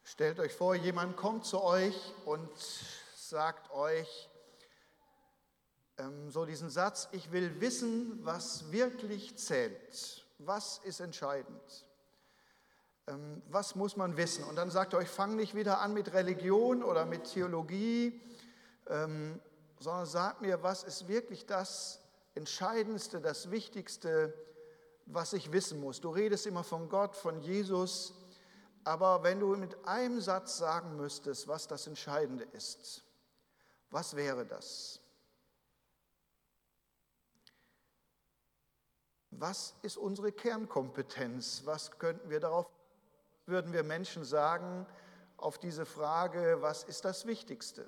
Stellt euch vor, jemand kommt zu euch und sagt euch so diesen Satz: Ich will wissen, was wirklich zählt. Was ist entscheidend? Was muss man wissen? Und dann sagt er euch, fang nicht wieder an mit Religion oder mit Theologie, sondern sagt mir, was ist wirklich das Entscheidendste, das Wichtigste, was ich wissen muss. Du redest immer von Gott, von Jesus, aber wenn du mit einem Satz sagen müsstest, was das Entscheidende ist, was wäre das? Was ist unsere Kernkompetenz? Was könnten wir darauf, würden wir Menschen sagen, auf diese Frage, was ist das Wichtigste?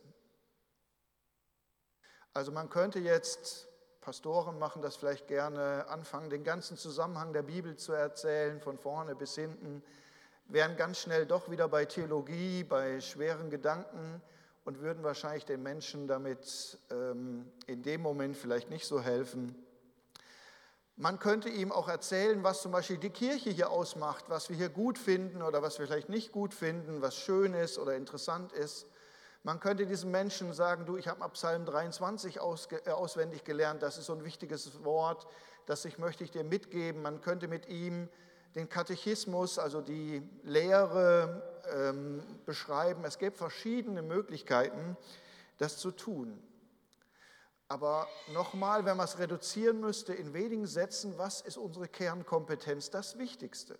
Also man könnte jetzt, Pastoren machen das vielleicht gerne, anfangen, den ganzen Zusammenhang der Bibel zu erzählen, von vorne bis hinten, wären ganz schnell doch wieder bei Theologie, bei schweren Gedanken und würden wahrscheinlich den Menschen damit in dem Moment vielleicht nicht so helfen. Man könnte ihm auch erzählen, was zum Beispiel die Kirche hier ausmacht, was wir hier gut finden oder was wir vielleicht nicht gut finden, was schön ist oder interessant ist. Man könnte diesem Menschen sagen, du, ich habe mal Psalm 23 auswendig gelernt, das ist so ein wichtiges Wort, das möchte ich dir mitgeben. Man könnte mit ihm den Katechismus, also die Lehre beschreiben. Es gibt verschiedene Möglichkeiten, das zu tun. Aber nochmal, wenn man es reduzieren müsste in wenigen Sätzen, was ist unsere Kernkompetenz? Das Wichtigste.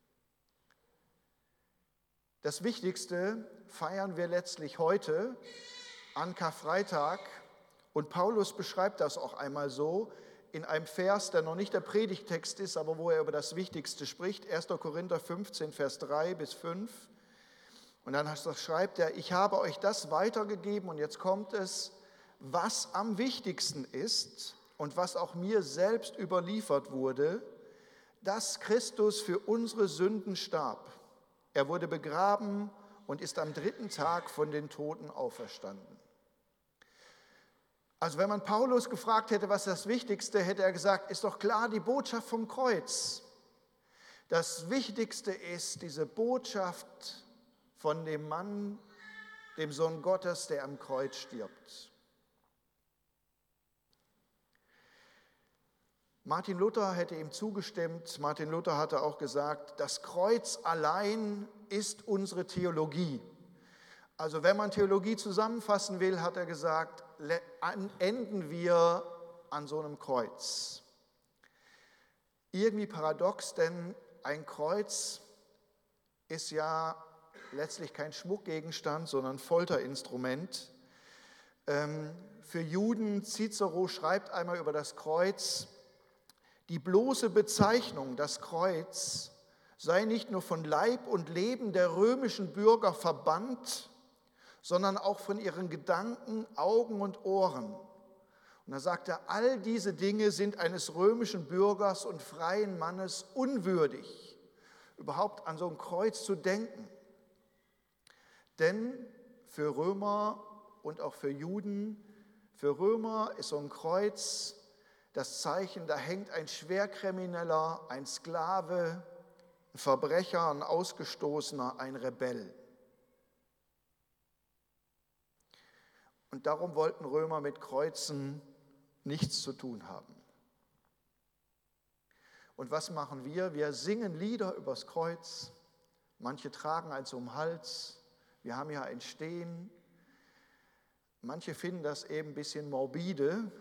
Das Wichtigste feiern wir letztlich heute an Karfreitag und Paulus beschreibt das auch einmal so in einem Vers, der noch nicht der Predigtext ist, aber wo er über das Wichtigste spricht, 1. Korinther 15, Vers 3 bis 5. Und dann schreibt er, ich habe euch das weitergegeben und jetzt kommt es, was am wichtigsten ist und was auch mir selbst überliefert wurde, dass Christus für unsere Sünden starb. Er wurde begraben und ist am 3. Tag von den Toten auferstanden. Also wenn man Paulus gefragt hätte, was das Wichtigste, hätte er gesagt, ist doch klar die Botschaft vom Kreuz. Das Wichtigste ist diese Botschaft von dem Mann, dem Sohn Gottes, der am Kreuz stirbt. Martin Luther hätte ihm zugestimmt. Martin Luther hatte auch gesagt, das Kreuz allein ist unsere Theologie. Also wenn man Theologie zusammenfassen will, hat er gesagt, enden wir an so einem Kreuz. Irgendwie paradox, denn ein Kreuz ist ja letztlich kein Schmuckgegenstand, sondern Folterinstrument. Für Juden, Cicero schreibt einmal über das Kreuz, die bloße Bezeichnung, das Kreuz, sei nicht nur von Leib und Leben der römischen Bürger verbannt, sondern auch von ihren Gedanken, Augen und Ohren. Und da sagt er, all diese Dinge sind eines römischen Bürgers und freien Mannes unwürdig, überhaupt an so ein Kreuz zu denken. Denn für Römer und auch für Juden, für Römer ist so ein Kreuz das Zeichen, da hängt ein Schwerkrimineller, ein Sklave, ein Verbrecher, ein Ausgestoßener, ein Rebell. Und darum wollten Römer mit Kreuzen nichts zu tun haben. Und was machen wir? Wir singen Lieder übers Kreuz. Manche tragen eins um den Hals. Wir haben ja ein Stehen. Manche finden das eben ein bisschen morbide.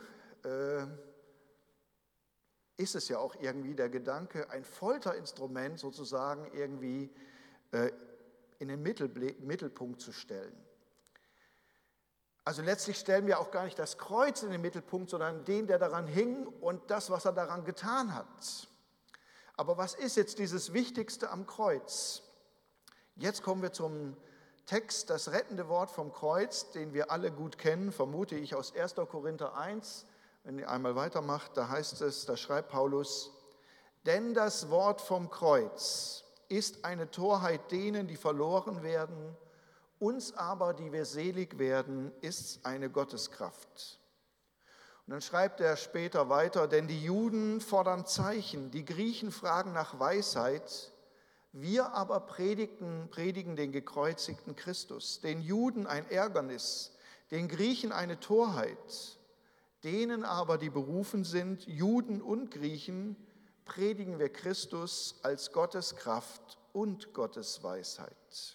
Ist es ja auch irgendwie der Gedanke, ein Folterinstrument sozusagen irgendwie in den Mittelpunkt zu stellen. Also letztlich stellen wir auch gar nicht das Kreuz in den Mittelpunkt, sondern den, der daran hing und das, was er daran getan hat. Aber was ist jetzt dieses Wichtigste am Kreuz? Jetzt kommen wir zum Text, das rettende Wort vom Kreuz, den wir alle gut kennen, vermute ich aus 1. Korinther 1. Wenn ihr einmal weitermacht, da heißt es, da schreibt Paulus, denn das Wort vom Kreuz ist eine Torheit denen, die verloren werden, uns aber, die wir selig werden, ist eine Gotteskraft. Und dann schreibt er später weiter, denn die Juden fordern Zeichen, die Griechen fragen nach Weisheit, Wir aber predigen den gekreuzigten Christus, den Juden ein Ärgernis, den Griechen eine Torheit, denen aber, die berufen sind, Juden und Griechen, predigen wir Christus als Gottes Kraft und Gottes Weisheit.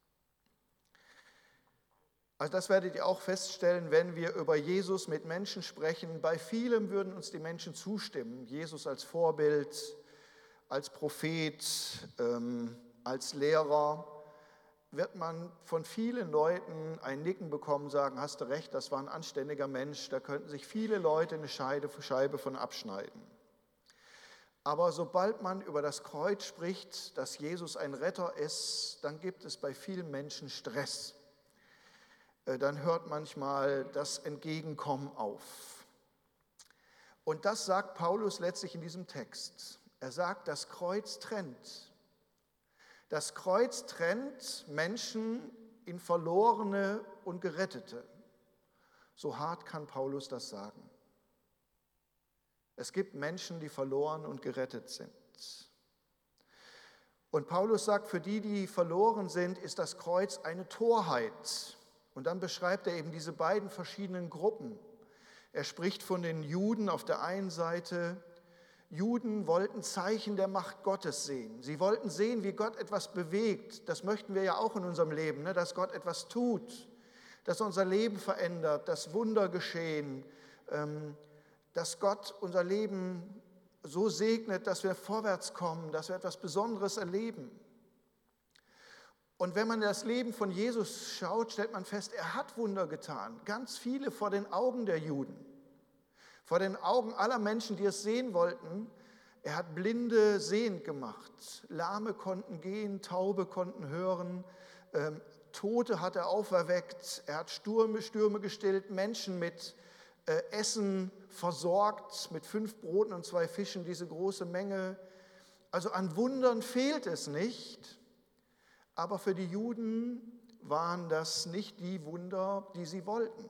Also das werdet ihr auch feststellen, wenn wir über Jesus mit Menschen sprechen. Bei vielem würden uns die Menschen zustimmen. Jesus als Vorbild, als Prophet, als Lehrer, wird man von vielen Leuten ein Nicken bekommen, sagen, hast du recht, das war ein anständiger Mensch, da könnten sich viele Leute eine Scheibe von abschneiden. Aber sobald man über das Kreuz spricht, dass Jesus ein Retter ist, dann gibt es bei vielen Menschen Stress. Dann hört manchmal das Entgegenkommen auf. Und das sagt Paulus letztlich in diesem Text. Er sagt, das Kreuz trennt. Das Kreuz trennt Menschen in Verlorene und Gerettete. So hart kann Paulus das sagen. Es gibt Menschen, die verloren und gerettet sind. Und Paulus sagt, für die, die verloren sind, ist das Kreuz eine Torheit. Und dann beschreibt er eben diese beiden verschiedenen Gruppen. Er spricht von den Juden auf der einen Seite. Juden wollten Zeichen der Macht Gottes sehen. Sie wollten sehen, wie Gott etwas bewegt. Das möchten wir ja auch in unserem Leben, dass Gott etwas tut, dass unser Leben verändert, dass Wunder geschehen, dass Gott unser Leben so segnet, dass wir vorwärts kommen, dass wir etwas Besonderes erleben. Und wenn man das Leben von Jesus schaut, stellt man fest, er hat Wunder getan, ganz viele vor den Augen der Juden, vor den Augen aller Menschen, die es sehen wollten. Er hat Blinde sehend gemacht, Lahme konnten gehen, Taube konnten hören, Tote hat er auferweckt, er hat Stürme gestillt, Menschen mit Essen versorgt, mit 5 Broten und 2 Fischen, diese große Menge. Also an Wundern fehlt es nicht. Aber für die Juden waren das nicht die Wunder, die sie wollten.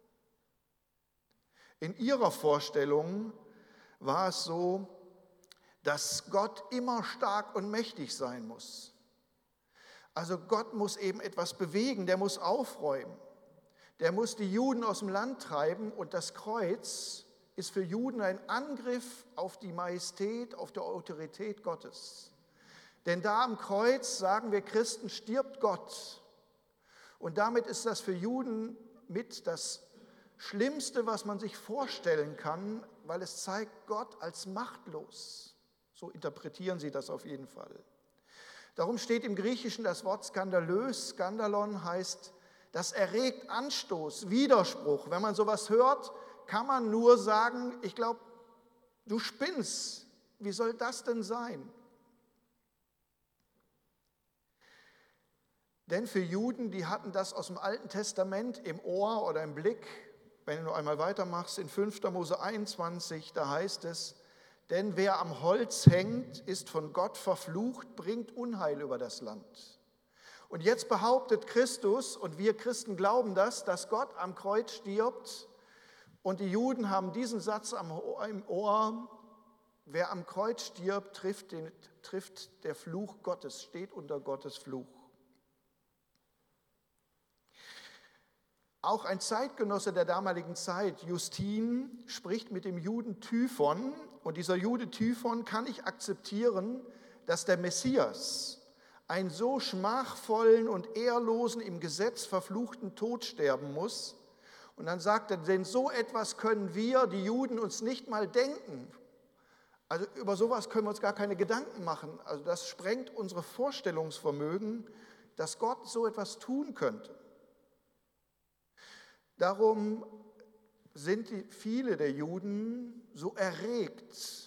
In ihrer Vorstellung war es so, dass Gott immer stark und mächtig sein muss. Also Gott muss eben etwas bewegen, der muss aufräumen. Der muss die Juden aus dem Land treiben und das Kreuz ist für Juden ein Angriff auf die Majestät, auf die Autorität Gottes. Denn da am Kreuz, sagen wir Christen, stirbt Gott. Und damit ist das für Juden mit das Schlimmste, was man sich vorstellen kann, weil es zeigt Gott als machtlos. So interpretieren sie das auf jeden Fall. Darum steht im Griechischen das Wort skandalös. Skandalon heißt, das erregt Anstoß, Widerspruch. Wenn man sowas hört, kann man nur sagen, ich glaube, du spinnst. Wie soll das denn sein? Denn für Juden, die hatten das aus dem Alten Testament im Ohr oder im Blick. Wenn du noch einmal weitermachst, in 5. Mose 21, da heißt es, denn wer am Holz hängt, ist von Gott verflucht, bringt Unheil über das Land. Und jetzt behauptet Christus, und wir Christen glauben das, dass Gott am Kreuz stirbt. Und die Juden haben diesen Satz im Ohr, wer am Kreuz stirbt, trifft der Fluch Gottes, steht unter Gottes Fluch. Auch ein Zeitgenosse der damaligen Zeit, Justin, spricht mit dem Juden Typhon. Und dieser Jude Typhon kann nicht akzeptieren, dass der Messias einen so schmachvollen und ehrlosen, im Gesetz verfluchten Tod sterben muss. Und dann sagt er, denn so etwas können wir, die Juden, uns nicht mal denken. Also über sowas können wir uns gar keine Gedanken machen. Also das sprengt unsere Vorstellungsvermögen, dass Gott so etwas tun könnte. Darum sind viele der Juden so erregt,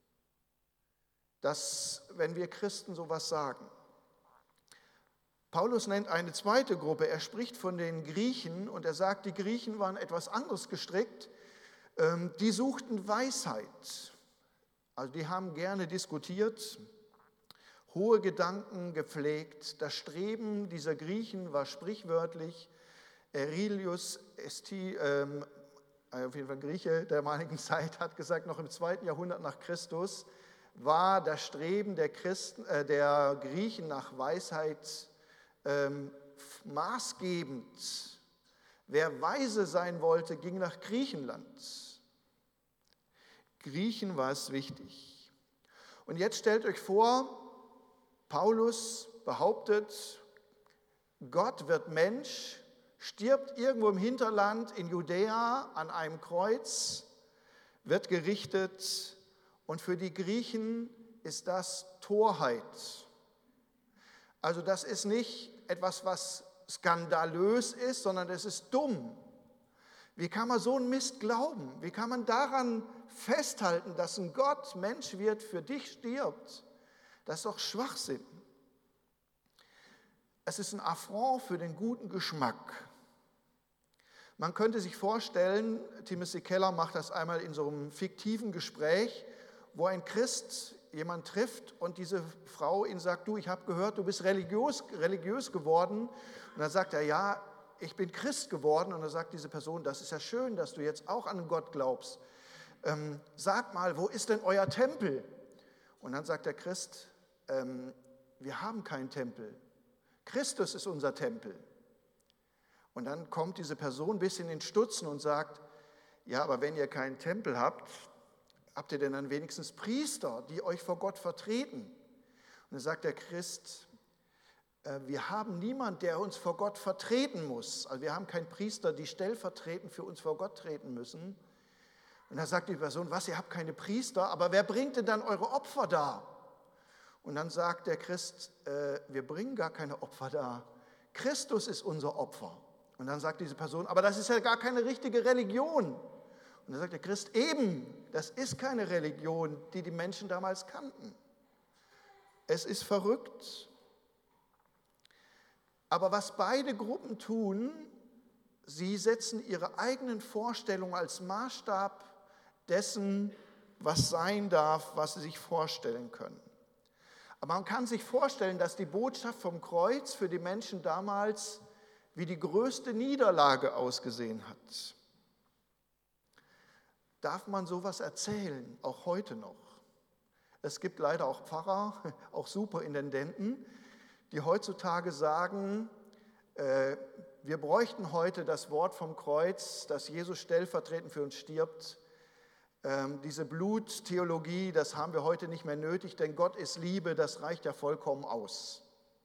dass, wenn wir Christen sowas sagen. Paulus nennt eine zweite Gruppe, er spricht von den Griechen und er sagt, die Griechen waren etwas anderes gestrickt, die suchten Weisheit. Also die haben gerne diskutiert, hohe Gedanken gepflegt. Das Streben dieser Griechen war sprichwörtlich. Aurelius Esti, auf jeden Fall Grieche der damaligen Zeit, hat gesagt, noch im 2. Jahrhundert nach Christus, war das Streben der Griechen nach Weisheit maßgebend. Wer weise sein wollte, ging nach Griechenland. Griechen war es wichtig. Und jetzt stellt euch vor, Paulus behauptet, Gott wird Mensch, stirbt irgendwo im Hinterland in Judäa an einem Kreuz, wird gerichtet, und für die Griechen ist das Torheit. Also das ist nicht etwas, was skandalös ist, sondern es ist dumm. Wie kann man so einen Mist glauben? Wie kann man daran festhalten, dass ein Gott Mensch wird, für dich stirbt? Das ist doch Schwachsinn. Es ist ein Affront für den guten Geschmack. Man könnte sich vorstellen, Timothy Keller macht das einmal in so einem fiktiven Gespräch, wo ein Christ jemand trifft und diese Frau ihn sagt, du, ich habe gehört, du bist religiös geworden. Und dann sagt er, ja, ich bin Christ geworden. Und dann sagt diese Person, das ist ja schön, dass du jetzt auch an Gott glaubst. Sag mal, wo ist denn euer Tempel? Und dann sagt der Christ, wir haben keinen Tempel. Christus ist unser Tempel. Und dann kommt diese Person ein bisschen in Stutzen und sagt, ja, aber wenn ihr keinen Tempel habt, habt ihr denn dann wenigstens Priester, die euch vor Gott vertreten? Und dann sagt der Christ, wir haben niemanden, der uns vor Gott vertreten muss. Also wir haben keinen Priester, die stellvertretend für uns vor Gott treten müssen. Und dann sagt die Person, was, ihr habt keine Priester, aber wer bringt denn dann eure Opfer dar? Und dann sagt der Christ, wir bringen gar keine Opfer dar. Christus ist unser Opfer. Und dann sagt diese Person, aber das ist ja gar keine richtige Religion. Und dann sagt der Christ, eben, das ist keine Religion, die die Menschen damals kannten. Es ist verrückt. Aber was beide Gruppen tun, sie setzen ihre eigenen Vorstellungen als Maßstab dessen, was sein darf, was sie sich vorstellen können. Aber man kann sich vorstellen, dass die Botschaft vom Kreuz für die Menschen damals wie die größte Niederlage ausgesehen hat. Darf man sowas erzählen, auch heute noch? Es gibt leider auch Pfarrer, auch Superintendenten, die heutzutage sagen, wir bräuchten heute das Wort vom Kreuz, dass Jesus stellvertretend für uns stirbt. Diese Bluttheologie, das haben wir heute nicht mehr nötig, denn Gott ist Liebe, das reicht ja vollkommen aus.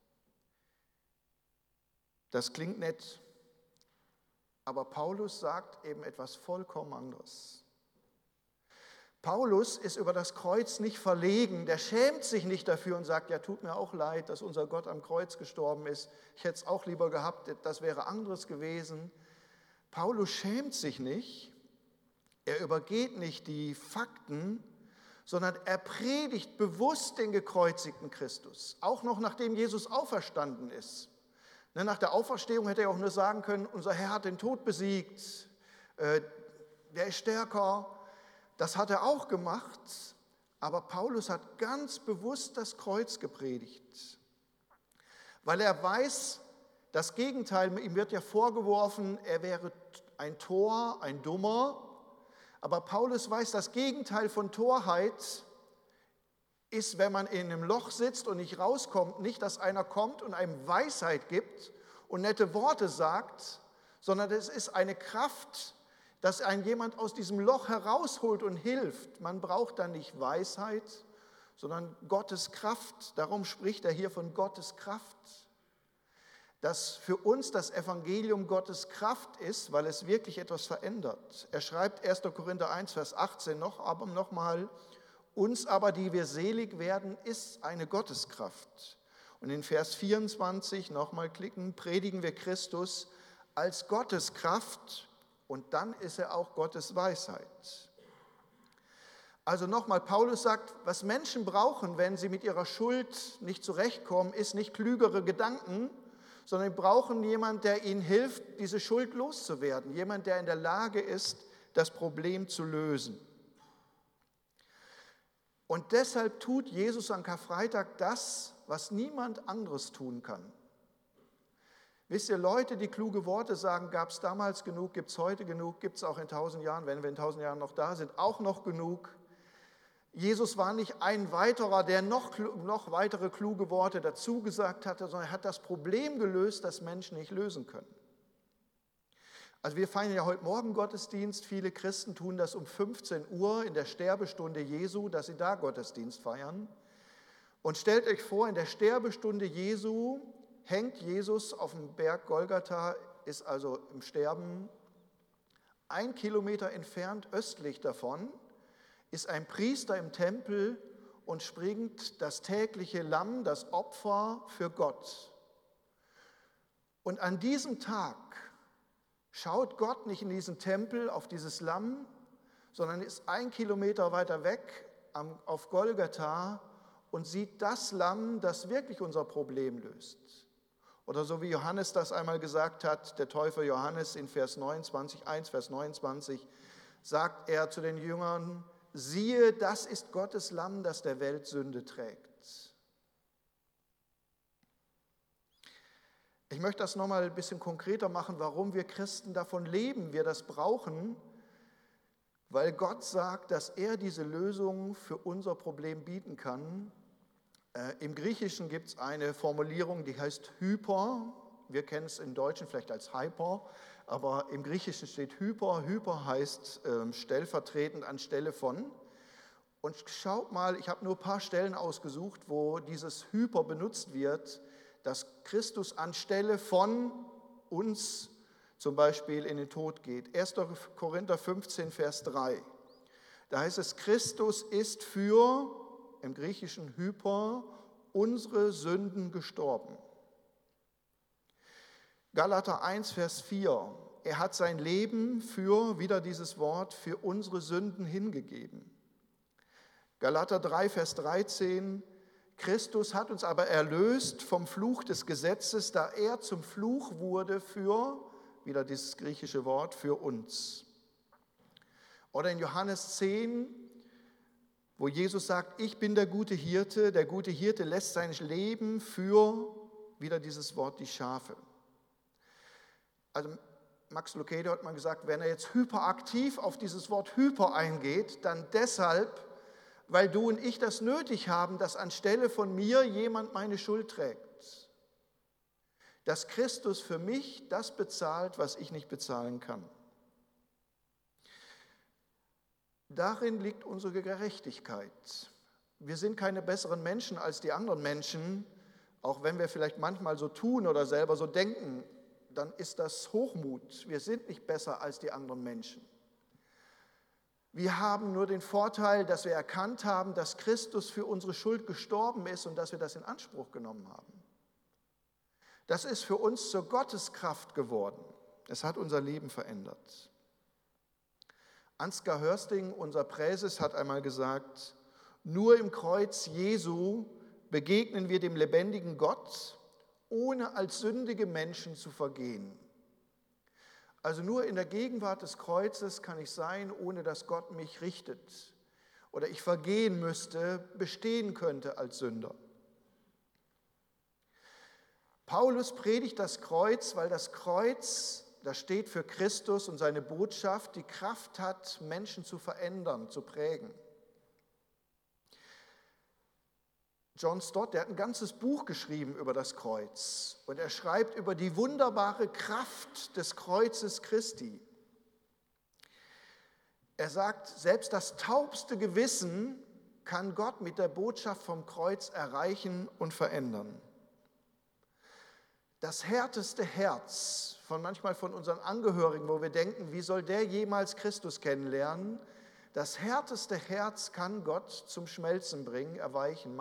Das klingt nett, aber Paulus sagt eben etwas vollkommen anderes. Paulus ist über das Kreuz nicht verlegen, der schämt sich nicht dafür und sagt, ja, tut mir auch leid, dass unser Gott am Kreuz gestorben ist. Ich hätte es auch lieber gehabt, das wäre anderes gewesen. Paulus schämt sich nicht, er übergeht nicht die Fakten, sondern er predigt bewusst den gekreuzigten Christus, auch noch nachdem Jesus auferstanden ist. Nach der Auferstehung hätte er auch nur sagen können, unser Herr hat den Tod besiegt, der ist stärker. Das hat er auch gemacht, aber Paulus hat ganz bewusst das Kreuz gepredigt, weil er weiß, das Gegenteil, ihm wird ja vorgeworfen, er wäre ein Tor, ein Dummer, aber Paulus weiß, das Gegenteil von Torheit ist, wenn man in einem Loch sitzt und nicht rauskommt, nicht, dass einer kommt und einem Weisheit gibt und nette Worte sagt, sondern es ist eine Kraft, dass einen jemand aus diesem Loch herausholt und hilft. Man braucht dann nicht Weisheit, sondern Gottes Kraft. Darum spricht er hier von Gottes Kraft. Dass für uns das Evangelium Gottes Kraft ist, weil es wirklich etwas verändert. Er schreibt 1. Korinther 1, Vers 18 nochmal, uns aber, die wir selig werden, ist eine Gotteskraft. Und in Vers 24, nochmal klicken, predigen wir Christus als Gotteskraft. Und dann ist er auch Gottes Weisheit. Also nochmal, Paulus sagt, was Menschen brauchen, wenn sie mit ihrer Schuld nicht zurechtkommen, ist nicht klügere Gedanken, sondern sie brauchen jemanden, der ihnen hilft, diese Schuld loszuwerden. Jemand, der in der Lage ist, das Problem zu lösen. Und deshalb tut Jesus an Karfreitag das, was niemand anderes tun kann. Wisst ihr, Leute, die kluge Worte sagen, gab es damals genug, gibt es heute genug, gibt es auch in 1000 Jahren, wenn wir in 1000 Jahren noch da sind, auch noch genug. Jesus war nicht ein weiterer, der noch weitere kluge Worte dazu gesagt hatte, sondern er hat das Problem gelöst, das Menschen nicht lösen können. Also wir feiern ja heute Morgen Gottesdienst. Viele Christen tun das um 15 Uhr in der Sterbestunde Jesu, dass sie da Gottesdienst feiern. Und stellt euch vor, in der Sterbestunde Jesu hängt Jesus auf dem Berg Golgatha, ist also im Sterben. 1 Kilometer entfernt östlich davon ist ein Priester im Tempel und springt das tägliche Lamm, das Opfer für Gott. Und an diesem Tag schaut Gott nicht in diesen Tempel auf dieses Lamm, sondern ist 1 Kilometer weiter weg auf Golgatha und sieht das Lamm, das wirklich unser Problem löst. Oder so wie Johannes das einmal gesagt hat, der Täufer Johannes in Vers 29, 1 Vers 29, sagt er zu den Jüngern: Siehe, das ist Gottes Lamm, das der Welt Sünde trägt. Ich möchte das nochmal ein bisschen konkreter machen, warum wir Christen davon leben, wir das brauchen, weil Gott sagt, dass er diese Lösung für unser Problem bieten kann. Im Griechischen gibt es eine Formulierung, die heißt Hyper. Wir kennen es im Deutschen vielleicht als Hyper, aber im Griechischen steht Hyper. Hyper heißt stellvertretend anstelle von. Und schaut mal, ich habe nur ein paar Stellen ausgesucht, wo dieses Hyper benutzt wird, dass Christus anstelle von uns zum Beispiel in den Tod geht. 1. Korinther 15, Vers 3. Da heißt es, Christus ist für, im Griechischen Hyper, unsere Sünden gestorben. Galater 1, Vers 4. Er hat sein Leben für, wieder dieses Wort, für unsere Sünden hingegeben. Galater 3, Vers 13. Christus hat uns aber erlöst vom Fluch des Gesetzes, da er zum Fluch wurde für, wieder dieses griechische Wort, für uns. Oder in Johannes 10, wo Jesus sagt, ich bin der gute Hirte lässt sein Leben für, wieder dieses Wort, die Schafe. Also Max Lucado hat mal gesagt, wenn er jetzt hyperaktiv auf dieses Wort hyper eingeht, dann deshalb, weil du und ich das nötig haben, dass anstelle von mir jemand meine Schuld trägt. Dass Christus für mich das bezahlt, was ich nicht bezahlen kann. Darin liegt unsere Gerechtigkeit. Wir sind keine besseren Menschen als die anderen Menschen, auch wenn wir vielleicht manchmal so tun oder selber so denken, dann ist das Hochmut. Wir sind nicht besser als die anderen Menschen. Wir haben nur den Vorteil, dass wir erkannt haben, dass Christus für unsere Schuld gestorben ist und dass wir das in Anspruch genommen haben. Das ist für uns zur Gotteskraft geworden. Es hat unser Leben verändert. Ansgar Hörsting, unser Präses, hat einmal gesagt, nur im Kreuz Jesu begegnen wir dem lebendigen Gott, ohne als sündige Menschen zu vergehen. Also nur in der Gegenwart des Kreuzes kann ich sein, ohne dass Gott mich richtet oder ich vergehen müsste, bestehen könnte als Sünder. Paulus predigt das Kreuz, weil das Kreuz, das steht für Christus und seine Botschaft, die Kraft hat, Menschen zu verändern, zu prägen. John Stott, der hat ein ganzes Buch geschrieben über das Kreuz und er schreibt über die wunderbare Kraft des Kreuzes Christi. Er sagt, selbst das taubste Gewissen kann Gott mit der Botschaft vom Kreuz erreichen und verändern. Das härteste Herz manchmal von unseren Angehörigen, wo wir denken, wie soll der jemals Christus kennenlernen? Das härteste Herz kann Gott zum Schmelzen bringen, erweichen,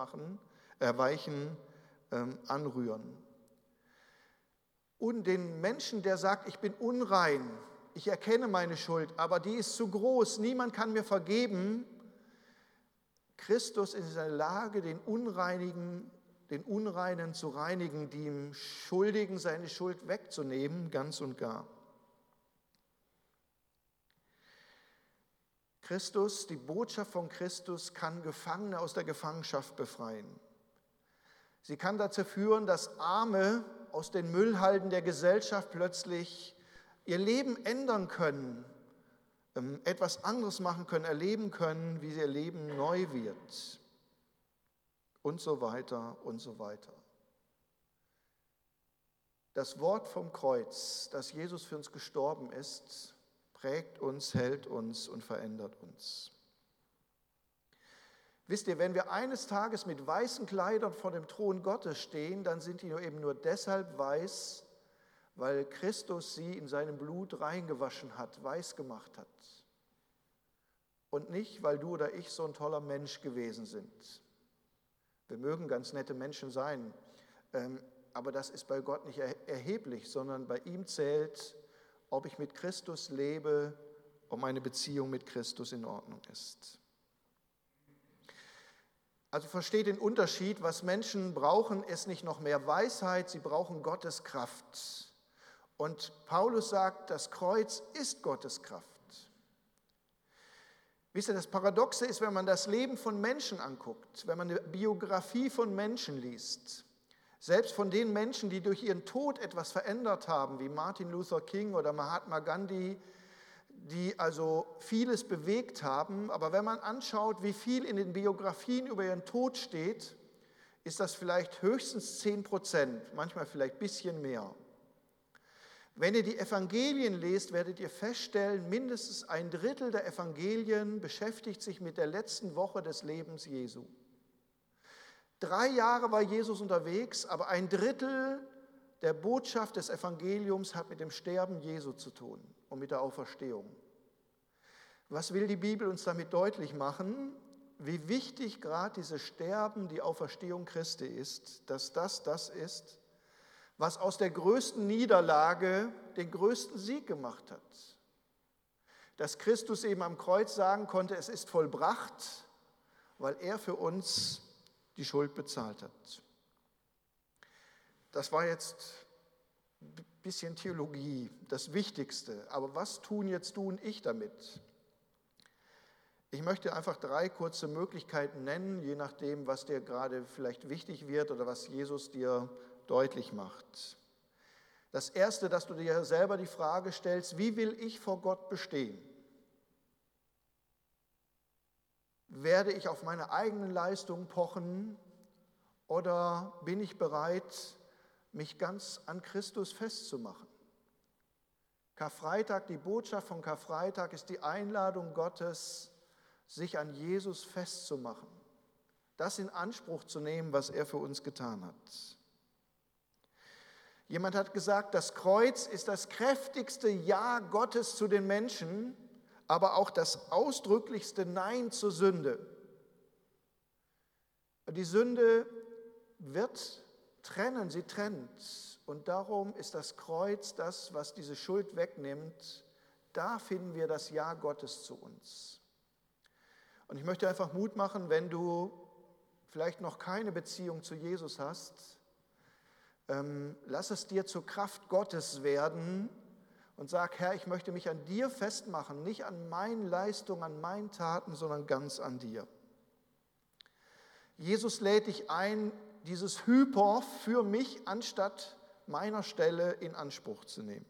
anrühren. Und den Menschen, der sagt, ich bin unrein, ich erkenne meine Schuld, aber die ist zu groß, niemand kann mir vergeben. Christus ist in der Lage, den Unreinen zu reinigen, dem Schuldigen seine Schuld wegzunehmen, ganz und gar. Christus, die Botschaft von Christus kann Gefangene aus der Gefangenschaft befreien. Sie kann dazu führen, dass Arme aus den Müllhalden der Gesellschaft plötzlich ihr Leben ändern können, etwas anderes machen können, erleben können, wie ihr Leben neu wird und so weiter und so weiter. Das Wort vom Kreuz, dass Jesus für uns gestorben ist, prägt uns, hält uns und verändert uns. Wisst ihr, wenn wir eines Tages mit weißen Kleidern vor dem Thron Gottes stehen, dann sind die eben nur deshalb weiß, weil Christus sie in seinem Blut reingewaschen hat, weiß gemacht hat. Und nicht, weil du oder ich so ein toller Mensch gewesen sind. Wir mögen ganz nette Menschen sein, aber das ist bei Gott nicht erheblich, sondern bei ihm zählt, ob ich mit Christus lebe, ob meine Beziehung mit Christus in Ordnung ist. Also versteht den Unterschied, was Menschen brauchen, ist nicht noch mehr Weisheit, sie brauchen Gottes Kraft. Und Paulus sagt, das Kreuz ist Gottes Kraft. Wisst ihr, das Paradoxe ist, wenn man das Leben von Menschen anguckt, wenn man eine Biografie von Menschen liest, selbst von den Menschen, die durch ihren Tod etwas verändert haben, wie Martin Luther King oder Mahatma Gandhi, die also vieles bewegt haben, aber wenn man anschaut, wie viel in den Biografien über ihren Tod steht, ist das vielleicht höchstens 10%, manchmal vielleicht ein bisschen mehr. Wenn ihr die Evangelien lest, werdet ihr feststellen, mindestens 1/3 der Evangelien beschäftigt sich mit der letzten Woche des Lebens Jesu. 3 Jahre war Jesus unterwegs, aber 1/3 der Botschaft des Evangeliums hat mit dem Sterben Jesu zu tun und mit der Auferstehung. Was will die Bibel uns damit deutlich machen? Wie wichtig gerade dieses Sterben, die Auferstehung Christi ist, dass das ist, was aus der größten Niederlage den größten Sieg gemacht hat. Dass Christus eben am Kreuz sagen konnte, es ist vollbracht, weil er für uns die Schuld bezahlt hat. Das war jetzt ein bisschen Theologie, das Wichtigste. Aber was tun jetzt du und ich damit? Ich möchte einfach 3 kurze Möglichkeiten nennen, je nachdem, was dir gerade vielleicht wichtig wird oder was Jesus dir deutlich macht. Das Erste, dass du dir selber die Frage stellst, wie will ich vor Gott bestehen? Werde ich auf meine eigenen Leistungen pochen oder bin ich bereit, mich ganz an Christus festzumachen? Karfreitag, die Botschaft von Karfreitag ist die Einladung Gottes, sich an Jesus festzumachen, das in Anspruch zu nehmen, was er für uns getan hat. Jemand hat gesagt, das Kreuz ist das kräftigste Ja Gottes zu den Menschen, aber auch das ausdrücklichste Nein zur Sünde. Die Sünde wird trennen, sie trennt. Und darum ist das Kreuz das, was diese Schuld wegnimmt. Da finden wir das Ja Gottes zu uns. Und ich möchte einfach Mut machen, wenn du vielleicht noch keine Beziehung zu Jesus hast, lass es dir zur Kraft Gottes werden und sag, Herr, ich möchte mich an dir festmachen, nicht an meinen Leistungen, an meinen Taten, sondern ganz an dir. Jesus lädt dich ein, dieses Hyper für mich anstatt meiner Stelle in Anspruch zu nehmen.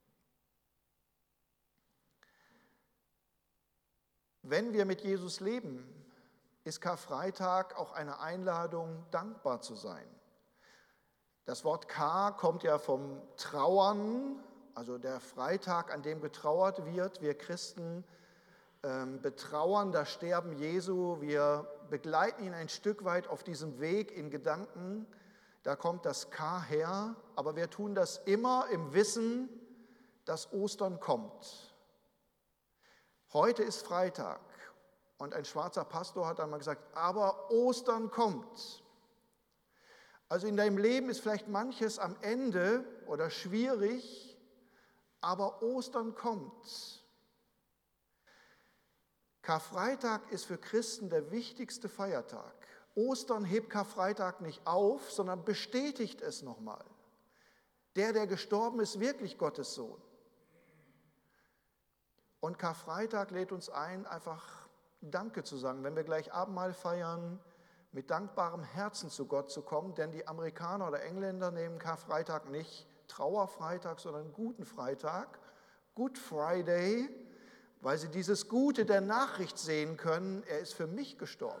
Wenn wir mit Jesus leben, ist Karfreitag auch eine Einladung, dankbar zu sein. Das Wort Kar kommt ja vom Trauern, also der Freitag, an dem getrauert wird. Wir Christen betrauern das Sterben Jesu, wir begleiten ihn ein Stück weit auf diesem Weg in Gedanken. Da kommt das Kar her, aber wir tun das immer im Wissen, dass Ostern kommt. Heute ist Freitag und ein schwarzer Pastor hat einmal gesagt, aber Ostern kommt. Also in deinem Leben ist vielleicht manches am Ende oder schwierig, aber Ostern kommt. Karfreitag ist für Christen der wichtigste Feiertag. Ostern hebt Karfreitag nicht auf, sondern bestätigt es nochmal. Der gestorben ist, wirklich Gottes Sohn. Und Karfreitag lädt uns ein, einfach Danke zu sagen, wenn wir gleich Abendmahl feiern, mit dankbarem Herzen zu Gott zu kommen, denn die Amerikaner oder Engländer nehmen Karfreitag nicht Trauerfreitag, sondern Guten Freitag, Good Friday, weil sie dieses Gute der Nachricht sehen können, er ist für mich gestorben.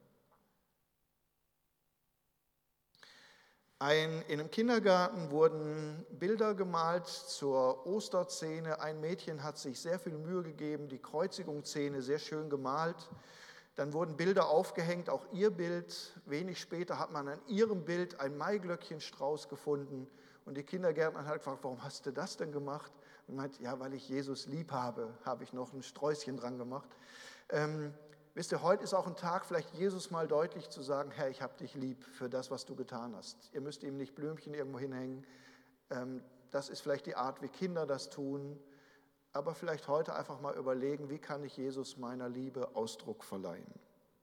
In einem Kindergarten wurden Bilder gemalt zur Osterszene. Ein Mädchen hat sich sehr viel Mühe gegeben, die Kreuzigungsszene sehr schön gemalt. Dann wurden Bilder aufgehängt, auch ihr Bild. Wenig später hat man an ihrem Bild einen Maiglöckchenstrauß gefunden. Und die Kindergärtnerin hat gefragt, warum hast du das denn gemacht? Und meint, ja, weil ich Jesus lieb habe, habe ich noch ein Sträußchen dran gemacht. Wisst ihr, heute ist auch ein Tag, vielleicht Jesus mal deutlich zu sagen, Herr, ich habe dich lieb für das, was du getan hast. Ihr müsst ihm nicht Blümchen irgendwo hinhängen. Das ist vielleicht die Art, wie Kinder das tun. Aber vielleicht heute einfach mal überlegen, wie kann ich Jesus meiner Liebe Ausdruck verleihen.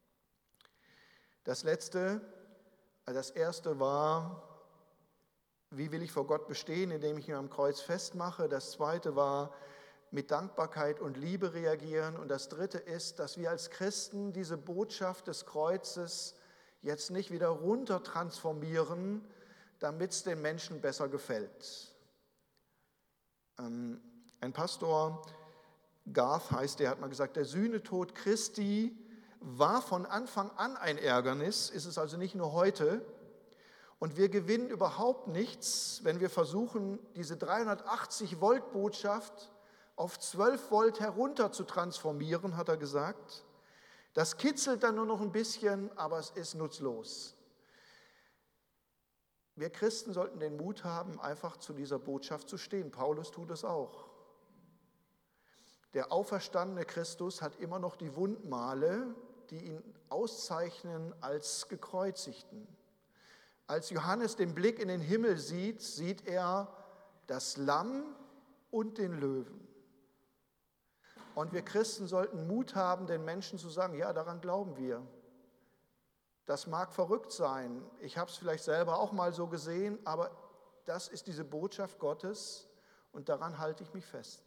Das erste war, wie will ich vor Gott bestehen, indem ich ihn am Kreuz festmache. Das zweite war, mit Dankbarkeit und Liebe reagieren. Und das dritte ist, dass wir als Christen diese Botschaft des Kreuzes jetzt nicht wieder runter transformieren, damit es den Menschen besser gefällt. Ein Pastor, Garth heißt, der hat mal gesagt, der Sühnetod Christi war von Anfang an ein Ärgernis, ist es also nicht nur heute. Und wir gewinnen überhaupt nichts, wenn wir versuchen, diese 380-Volt-Botschaft auf 12 Volt herunter zu transformieren, hat er gesagt. Das kitzelt dann nur noch ein bisschen, aber es ist nutzlos. Wir Christen sollten den Mut haben, einfach zu dieser Botschaft zu stehen. Paulus tut es auch. Der auferstandene Christus hat immer noch die Wundmale, die ihn auszeichnen als Gekreuzigten. Als Johannes den Blick in den Himmel sieht, sieht er das Lamm und den Löwen. Und wir Christen sollten Mut haben, den Menschen zu sagen, ja, daran glauben wir. Das mag verrückt sein. Ich habe es vielleicht selber auch mal so gesehen, aber das ist diese Botschaft Gottes und daran halte ich mich fest.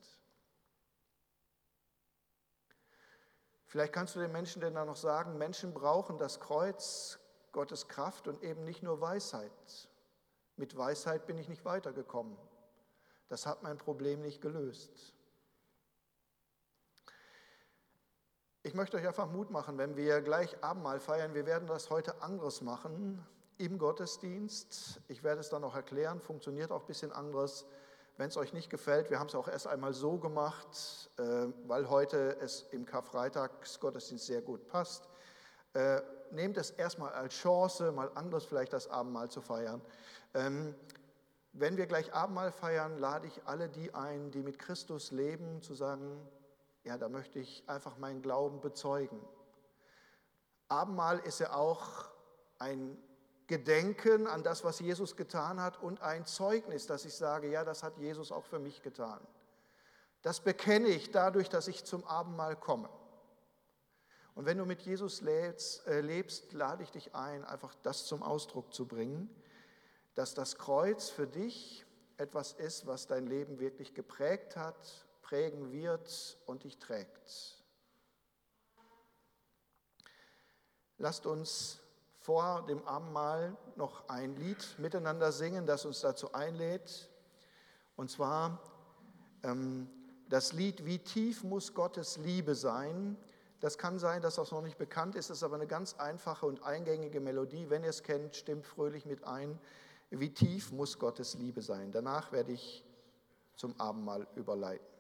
Vielleicht kannst du den Menschen denn dann noch sagen, Menschen brauchen das Kreuz, Gottes Kraft und eben nicht nur Weisheit. Mit Weisheit bin ich nicht weitergekommen. Das hat mein Problem nicht gelöst. Ich möchte euch einfach Mut machen, wenn wir gleich Abendmahl feiern, wir werden das heute anderes machen im Gottesdienst. Ich werde es dann auch erklären, funktioniert auch ein bisschen anderes. Wenn es euch nicht gefällt, wir haben es auch erst einmal so gemacht, weil heute es im Karfreitagsgottesdienst sehr gut passt. Nehmt es erstmal als Chance, mal anders vielleicht das Abendmahl zu feiern. Wenn wir gleich Abendmahl feiern, lade ich alle die ein, die mit Christus leben, zu sagen, ja, da möchte ich einfach meinen Glauben bezeugen. Abendmahl ist ja auch ein Gedenken an das, was Jesus getan hat und ein Zeugnis, dass ich sage, ja, das hat Jesus auch für mich getan. Das bekenne ich dadurch, dass ich zum Abendmahl komme. Und wenn du mit Jesus lebst, lade ich dich ein, einfach das zum Ausdruck zu bringen, dass das Kreuz für dich etwas ist, was dein Leben wirklich geprägt hat, prägen wird und dich trägt. Lasst uns vor dem Abendmahl noch ein Lied miteinander singen, das uns dazu einlädt. Und zwar das Lied Wie tief muss Gottes Liebe sein. Das kann sein, dass das noch nicht bekannt ist, es ist aber eine ganz einfache und eingängige Melodie. Wenn ihr es kennt, stimmt fröhlich mit ein. Wie tief muss Gottes Liebe sein. Danach werde ich zum Abendmahl überleiten.